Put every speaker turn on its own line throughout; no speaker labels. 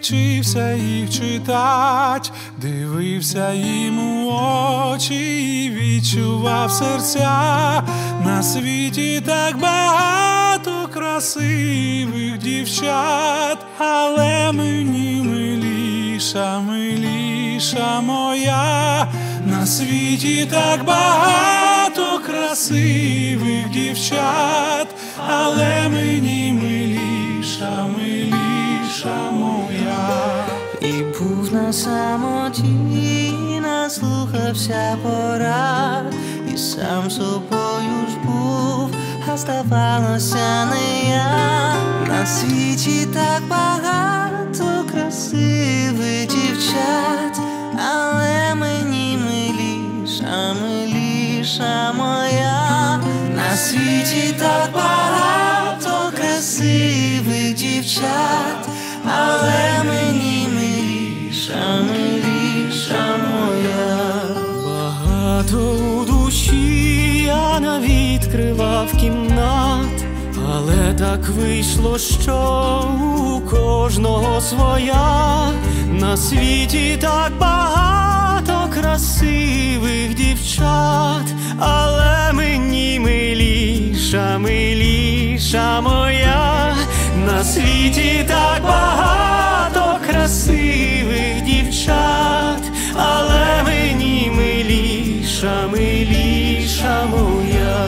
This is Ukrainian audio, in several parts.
вчився їх читать, дивився їм у очі і відчував серця. На світі так багато красивих дівчат, але мені миліша, миліша моя. На світі так багато красивих дівчат, але мені миліша, миліша моя.
І був на самоті, наслухався порад, і сам собою ж був, а здавалося не я. На світі так багато красивих дівчат, але мені миліша, миліша моя. На світі так багато красивих дівчат, але мені миліша, миліша моя.
Багато у душі я навідкривав кімнат, але так вийшло, що у кожного своя. На світі так багато красивих дівчат, але мені миліша, миліша моя. На світі так багато красивих дівчат, але мені миліша, миліша моя.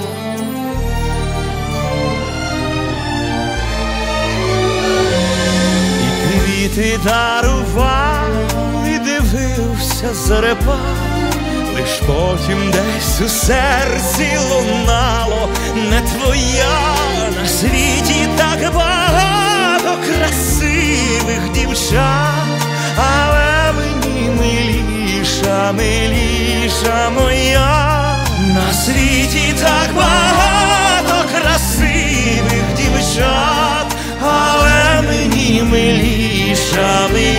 І квіти дарував, і дивився зорепад, лиш потім десь у серці лунало: не твоя. На світі так багато красивих дівчат, але мені миліша, миліша моя. На світі так багато красивих дівчат, але мені миліша, миліша